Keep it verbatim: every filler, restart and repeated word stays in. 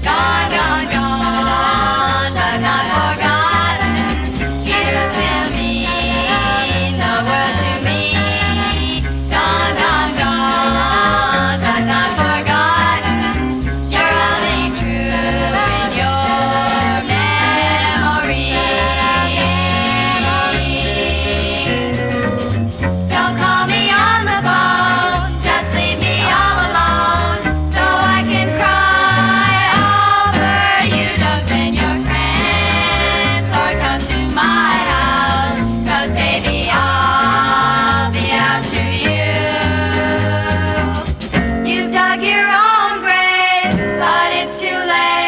Gone, gone, gone, but not forgotten. You still mean the world to me. Gone, gone, gone, but not forgotten. You're only true in your memory. Don't call me on the phone, just leave me all alone, so I can cry over you. Don't send your friends or come to my house, 'cause baby I'll be out to you. You've dug your own grave, but it's too late.